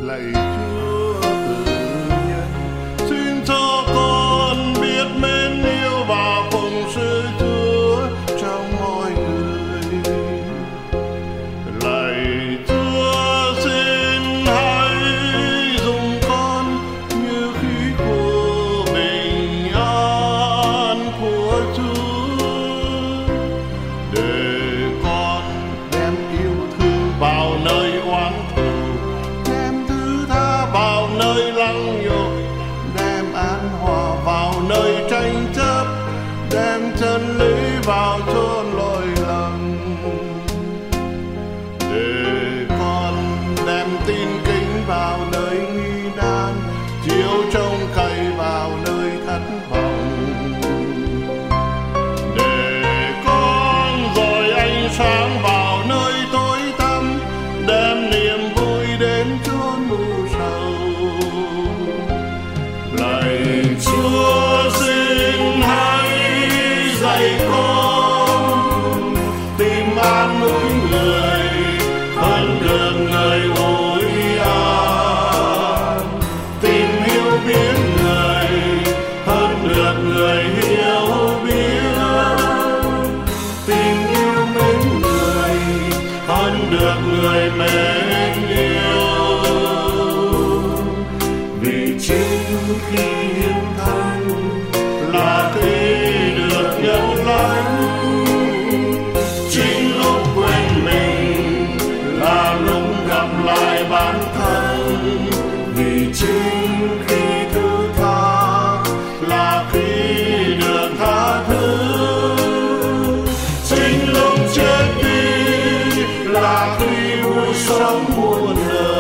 lạy Chúa từ nhân, xin cho con biết mến yêu và phụng sự Chúa trong mọi người. Lạy Chúa, xin hãy dùng con như khí của bình an của Chúa, để con đem yêu thương vào nơi oán thù, đem thứ tha vào nơi lăng nhục, đem an hòa vào nơi tranh chấp, đem chân lý vào chốn lỗi lầm, để con đem tin kính vào nơi nghi nan, chiếu trông cậy vào nơi thất vọng, để con dọi ánh sáng vào nơi tối tăm, đem niềm vui đến chốn u sầu. Lạy Chúa, xin hãy dạy con tìm an ủi người hơn được người ủi an, tìm hiểu biết người hơn được người hiểu biết, tìm yêu mến người hơn được người mến yêu. Vì chính khi hiến thánh là khi được nhận lãnh, chính lúc quên mình là lúc gặp lại bản thân. Vì chính khi thứ tha là khi được tha thứ, chính lúc chết đi là khi vui sống muôn đời.